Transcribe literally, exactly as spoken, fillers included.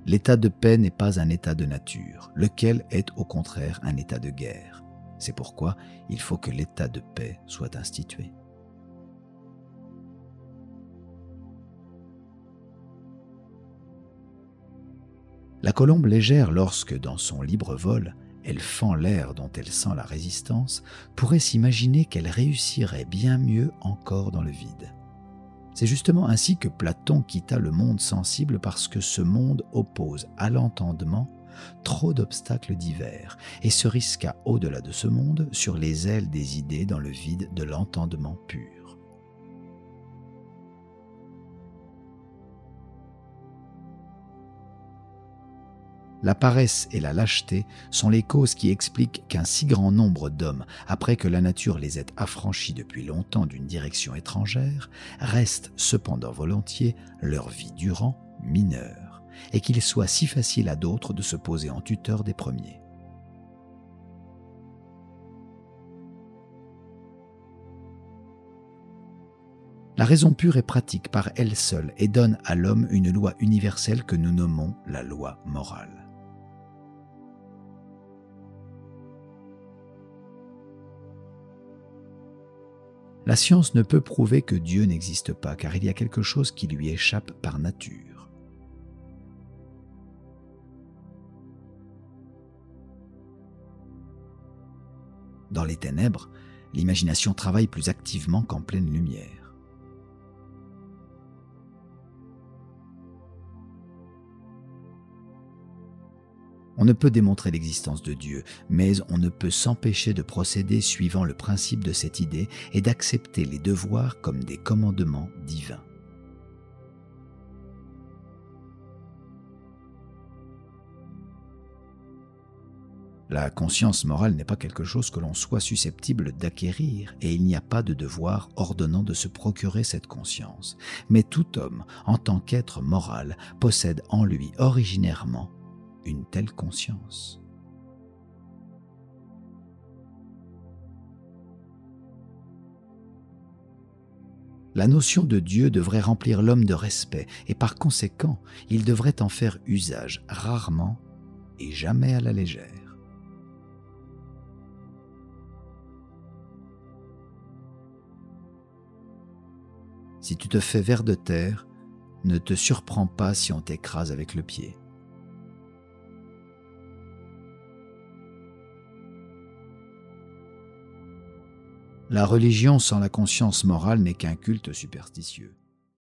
L'état de paix n'est pas un état de nature, lequel est au contraire un état de guerre. C'est pourquoi il faut que l'état de paix soit institué. La colombe légère, lorsque, dans son libre vol, elle fend l'air dont elle sent la résistance, pourrait s'imaginer qu'elle réussirait bien mieux encore dans le vide. C'est justement ainsi que Platon quitta le monde sensible, parce que ce monde oppose à l'entendement trop d'obstacles divers et se risqua au-delà de ce monde sur les ailes des idées dans le vide de l'entendement pur. La paresse et la lâcheté sont les causes qui expliquent qu'un si grand nombre d'hommes, après que la nature les ait affranchis depuis longtemps d'une direction étrangère, restent cependant volontiers, leur vie durant, mineurs, et qu'il soit si facile à d'autres de se poser en tuteur des premiers. La raison pure est pratique par elle seule et donne à l'homme une loi universelle que nous nommons la loi morale. La science ne peut prouver que Dieu n'existe pas, car il y a quelque chose qui lui échappe par nature. Dans les ténèbres, l'imagination travaille plus activement qu'en pleine lumière. On ne peut démontrer l'existence de Dieu, mais on ne peut s'empêcher de procéder suivant le principe de cette idée et d'accepter les devoirs comme des commandements divins. La conscience morale n'est pas quelque chose que l'on soit susceptible d'acquérir, et il n'y a pas de devoir ordonnant de se procurer cette conscience. Mais tout homme, en tant qu'être moral, possède en lui originairement une telle conscience. La notion de Dieu devrait remplir l'homme de respect, et par conséquent, il devrait en faire usage rarement et jamais à la légère. Si tu te fais ver de terre, ne te surprends pas si on t'écrase avec le pied. La religion sans la conscience morale n'est qu'un culte superstitieux.